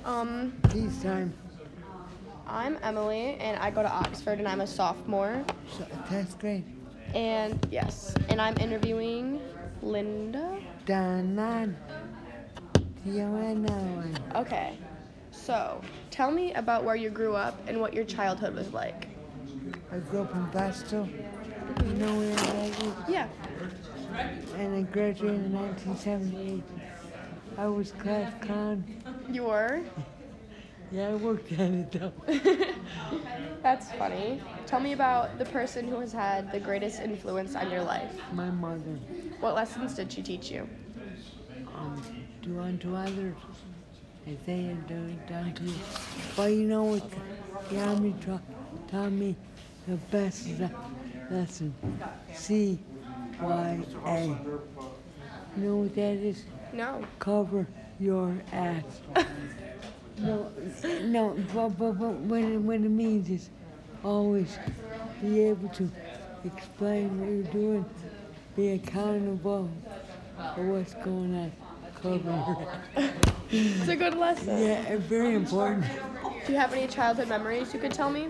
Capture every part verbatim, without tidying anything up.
Um, Tea time. I'm Emily, and I go to Oxford, and I'm a sophomore. So, tenth grade. And yes, and I'm interviewing Linda. Danan. T O N O N. Okay, so tell me about where you grew up and what your childhood was like. I grew up in Boston. You know where that is? Yeah. And I graduated in nineteen seventy-eight. I was class clown. You were? Yeah, I worked at it though. That's funny. Tell me about the person who has had the greatest influence on your life. My mother. What lessons did she teach you? Um, do unto others as they have done done to you. But you know what? The army tra- taught me the best le- lesson. C Y A. You know what that is? No. Cover your ass. No, no, but, but, but what, it, what it means is always be able to explain what you're doing, be accountable for what's going on. Cover your ass. It's a good lesson. Yeah, very important. Do you have any childhood memories you could tell me?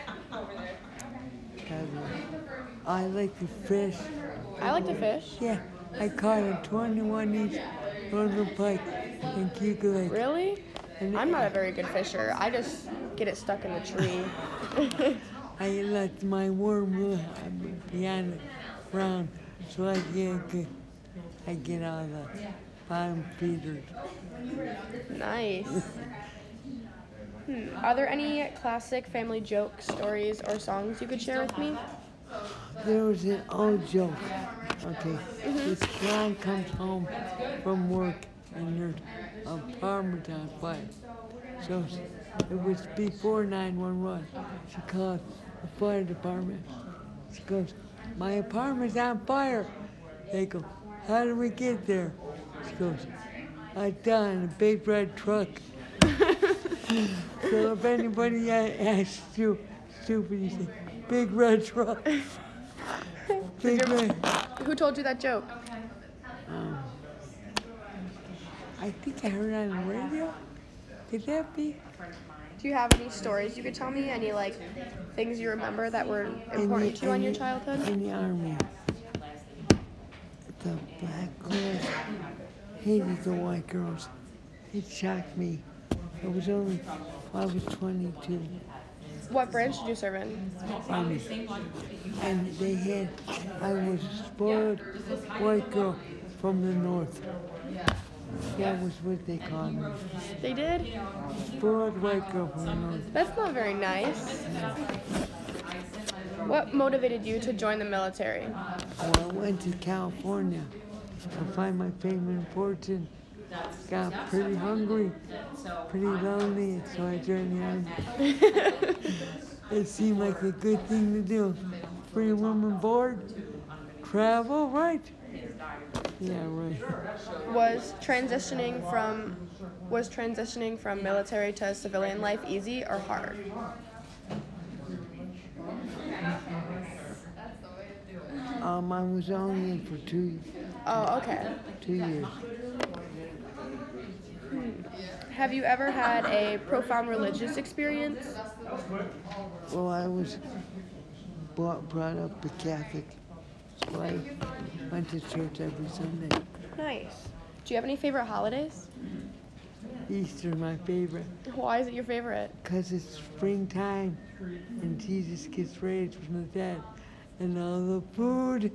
I like to fish. I like to fish. Yeah, I caught a twenty-one inch Northern pike in Cuba Lake. Really? And I'm not a very good fisher. I just get it stuck in the tree. I let my worm beyond the ground so I get, get I get all the bottom feeders. Nice. Hmm. Are there any classic family jokes, stories, or songs you could share with me? There was an old joke. Okay, this guy comes home from work and there's a Parmesan fire. So it was before nine one one. She called the fire department. She goes, my apartment's on fire. They go, how did we get there? She goes, I died in a big red truck. So if anybody asks you stupid, you say, big red truck. Big red. Who told you that joke? Um, I think I heard it on the radio. Could that be? Do you have any stories you could tell me? Any like things you remember that were important the- to you on your the- childhood? In the army. The black girls hated the white girls. It shocked me. I was only, I was twenty-two. What branch did you serve in? Army. And they had, I was a spoiled white girl from the north. That was what they called me. They did? Spoiled white girl from the north. That's not very nice. What motivated you to join the military? Well, I went to California to find my fame and fortune. Got pretty hungry, pretty lonely, so I joined the army. It seemed like a good thing to do. Free room and board, travel, right? Yeah, right. Was transitioning from was transitioning from military to civilian life easy or hard? Um, I was only in for two, Oh, okay. two years. Have you ever had a profound religious experience? Well, I was brought, brought up a Catholic, so I went to church every Sunday. Nice. Do you have any favorite holidays? Easter, my favorite, Why is it your favorite? because it's springtime and Jesus gets raised from the dead and all the food.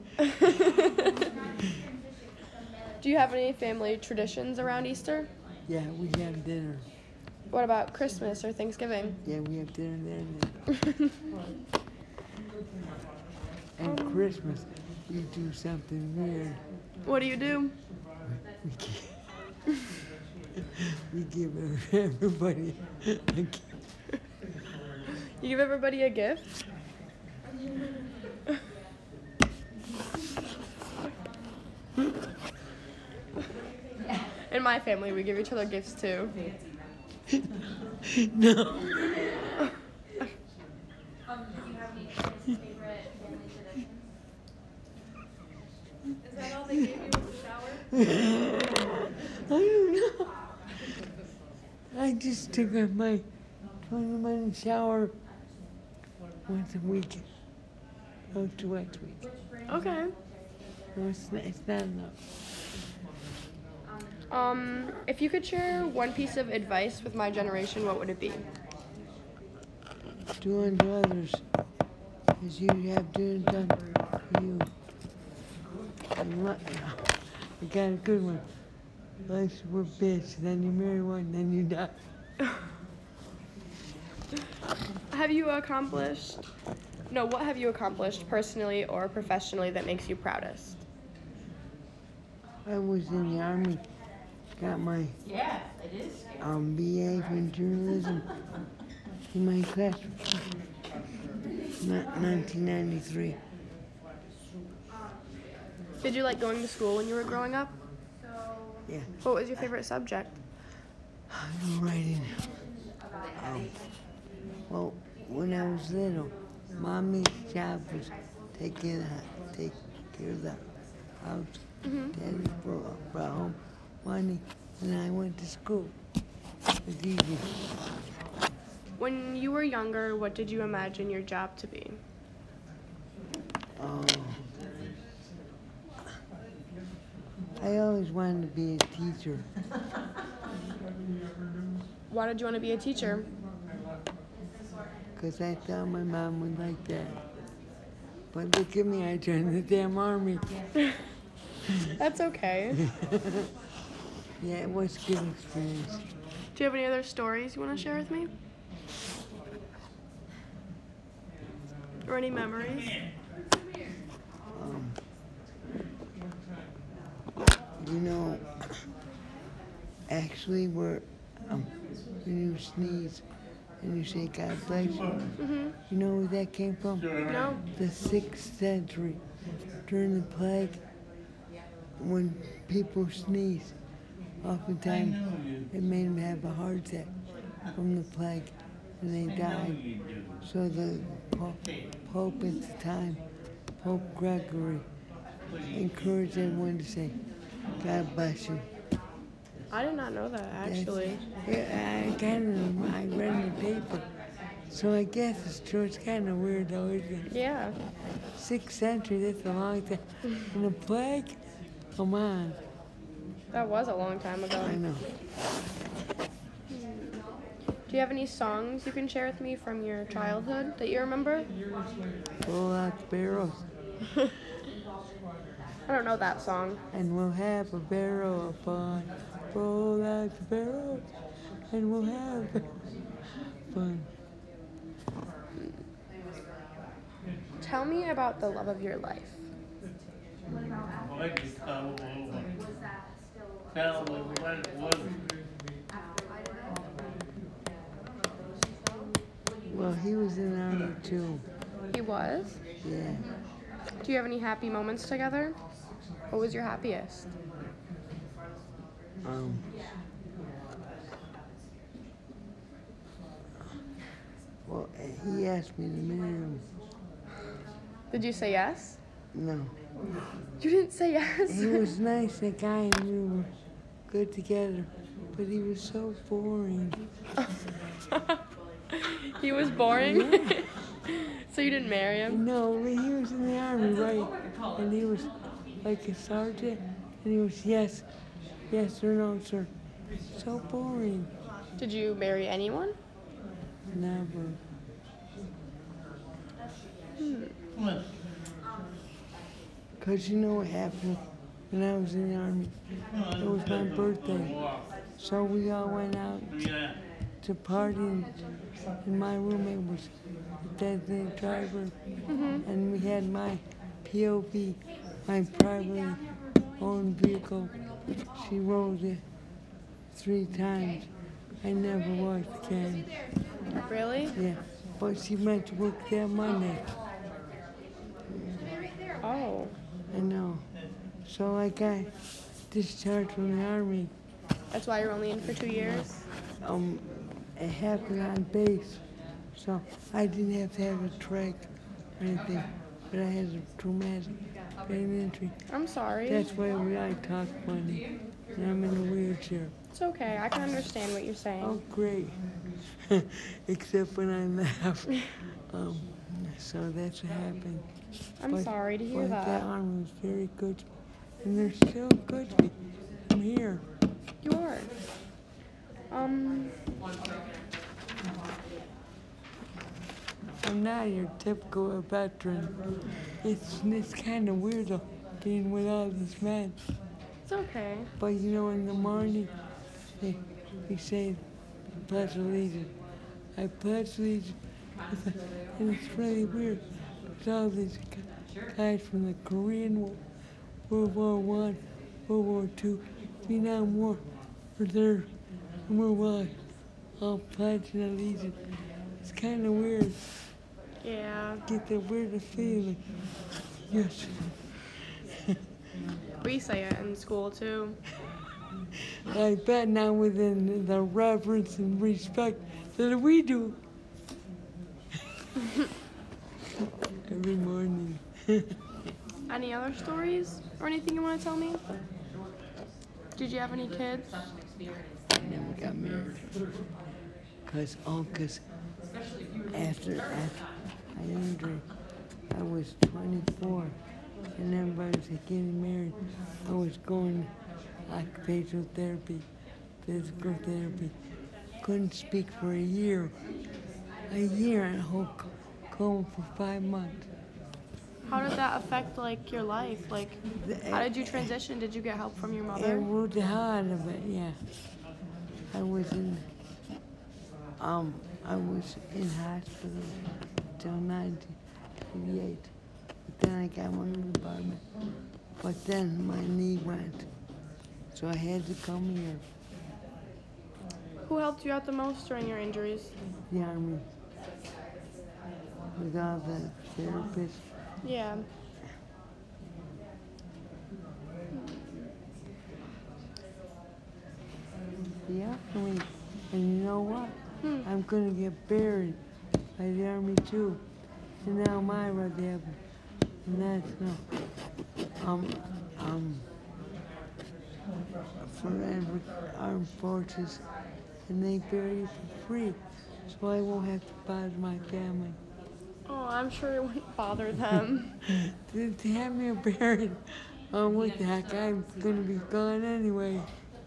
Do you have any family traditions around Easter? Yeah, we have dinner. What about Christmas or Thanksgiving? Yeah, we have dinner there. And, and Christmas, we do something weird. What do you do? We give, we give everybody a gift. You give everybody a gift? In my family, we give each other gifts too. No. Is that all they gave you in the shower? I don't know. I I just took a- my twenty minute shower once a week. Oh, twice a week. Okay. No, it's not, it's not enough. Um, if you could share one piece of advice with my generation, what would it be? Do unto others as you have done done to you. And li- I got a good one. Life's a bitch, then you marry one, then you die. Have you accomplished, no, what have you accomplished personally or professionally that makes you proudest? I was in the army, got my Yeah, it is. um, B A in journalism in my class, not nineteen ninety-three. Did you like going to school when you were growing up? Yeah, What was your favorite subject? I'm writing. Um, well, when I was little, mommy's job was take care of the, take care of the house. Mhm. Daddy brought, brought home money, and I went to school. It's easy. When you were younger, what did you imagine your job to be? Oh, I always wanted to be a teacher. Why did you want to be a teacher? Because I thought my mom would like that. But look at me, I joined the damn army. That's okay. Yeah, it was a good experience. Do you have any other stories you want to share with me? Or any memories? Um, you know, actually, we're, um, when you sneeze and you say God bless you, Mm-hmm. you know where that came from? No? The sixth century, during the plague, when people sneeze, oftentimes it made them have a heart attack from the plague, and they died. So the po- Pope at the time, Pope Gregory, encouraged everyone to say, God bless you. I did not know that, That's- actually. Yeah, I kind of, I read in the paper. So I guess it's true. It's kind of weird though, isn't it? Yeah. Sixth century, that's a long time. And the plague? Come on. That was a long time ago. I know. Do you have any songs you can share with me from your childhood that you remember? Roll out the barrels, I don't know that song. and we'll have a barrel of fun. Roll out the barrels, and we'll have fun. Tell me about the love of your life. Well, he was in the army too. He was? Yeah. Do you have any happy moments together? What was your happiest? Um. Well, he asked me to marry him. Did you say yes? No. You didn't say yes. He was nice, that guy, and we were good together. But he was so boring. He was boring? Yeah. So you didn't marry him? No, he was in the army, right? And he was like a sergeant, and he was yes, yes or no, sir. So boring. Did you marry anyone? Never. Because you know what happened when I was in the army? It was my birthday. So we all went out to party, and, and my roommate was the designated driver. Mm-hmm. And we had my P O V, my privately owned vehicle. She rolled it three times. I never walked again. Really? Yeah, but she meant to work that Monday. Oh. I know. So I got discharged from the army. That's why you're only in for two years? Um, it happened on base, so I didn't have to have a trach or anything, but I had a traumatic brain injury. I'm sorry. That's why we I talk funny, and I'm in a wheelchair. It's okay. I can understand what you're Oh, saying. great. Except when I laugh. Um, so that's what happened. I'm But- sorry to hear but that that. army was very good to me. And they're still good to me. I'm here. You are. Um, I'm not your typical veteran. It's, it's kind of weird though, being with all these men. it's okay. But you know, in the morning, they, we say, pledge allegiance. I pledge allegiance. And it's really weird. There's all these gu- guys from the Korean War, World War One, World War Two, Vietnam War, were there, and we're like, all pledging allegiance. It's kind of weird. Yeah. Get the weirdest feeling. Yes. We say it in school too. I bet not within the reverence and respect that we do. Every morning. Any other stories or anything you want to tell me? Did you have any kids? I never got married. Cause, oh, cause after, after I injured, I was twenty-four, and everybody was getting married. I was going occupational therapy, physical therapy. Couldn't speak for a year. A year at home, home for five months. How did that affect like your life? Like, how did you transition? Did you get help from your It mother? ruled the hell out of it, yeah. I was in, um, I was in hospital till nineteen eighty-eight. But then I got one in the apartment. But then my knee went, so I had to come here, Who helped you out the most during your injuries? the army, with all the therapists. Yeah. The army, and you know what? Hmm. I'm gonna get buried by the army too. And now my right there, and that's no, um, um, forever armed forces, and they bury you for free, so I won't have to bother my family. Oh, I'm sure it wouldn't bother them. They they have me buried. Oh, what the heck? I'm gonna be gone anyway.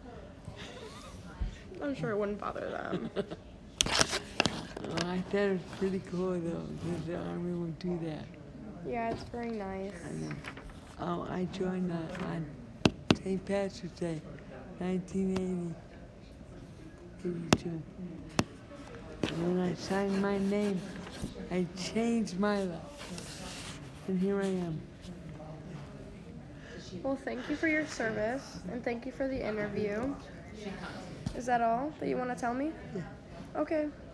I'm sure it wouldn't bother them. Oh, I thought it was pretty cool though, that the army would do that. Yeah, it's very nice. I know. Oh, I joined uh, on Saint Patrick's Day, nineteen eighty, eighty-two. And when I signed my name, I changed my life. And here I am. Well, thank you for your service and thank you for the interview. Is that all that you want to tell me? Yeah. Okay.